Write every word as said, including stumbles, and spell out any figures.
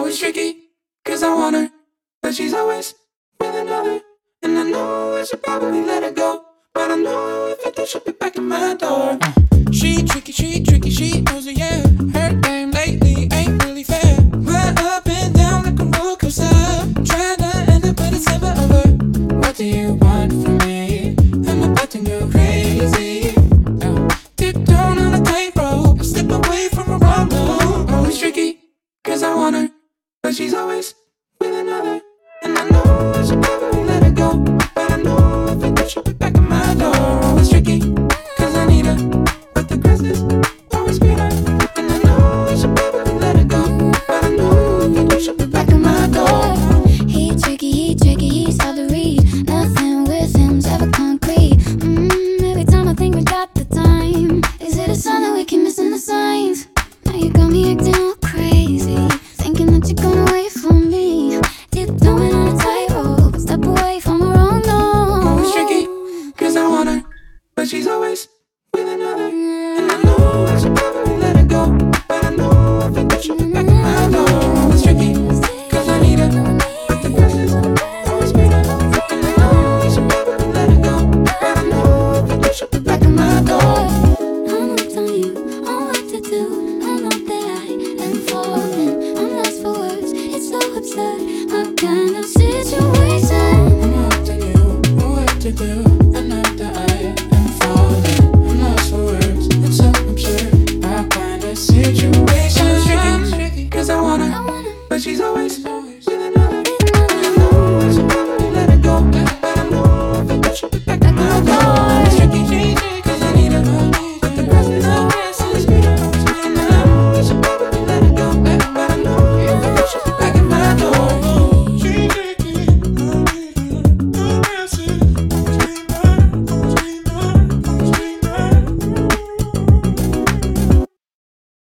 it's tricky, cause I want her, but she's always with another. And I know I should probably let her go, but I know if I do, she'll be back at my door. uh. She tricky, she tricky, she knows it, yeah. Her game lately ain't really fair. We're up and down like a roller coaster, trying to end up, but it's never over. What do you want from me? I'm about to go crazy. uh. Tiptoeing on a tightrope, step away from a wrong move. Oh, it's tricky, cause I want her, but she's always with another. And I know I should probably let her go, but I know if I do, she'll be back at my door. Oh, it's tricky, cause I need her, but the grass is always greener. And I know I should probably let her go, but I know if I do, she'll be back at my door. He tricky, he tricky, he's hard to read. Nothing with him's ever concrete. mm, Every time I think we got the time, is it a sign that we keep missing the signs? Now you got me acting all crazy, thinking that you're gonna wait for me. Tiptoeing on a tightrope, step away from a wrong door. Oh, it's tricky, cause I want her, but she's always with another. And I know I should probably let her go, but I know if I do, she'll be back at my door. Oh, it's tricky, cause I need her, but the grass is always greener. And I know I should probably let her go, but I know if I do, she'll be back at my door. I'm not telling you on what to do. I know that I am falling. I'm lost for words, it's so absurd. What kind of situation? I'm not telling you what to do. I know that I am falling. I'm lost for words, it's so absurd. What kind of situation? It's tricky, cause I want her, but she's always with another.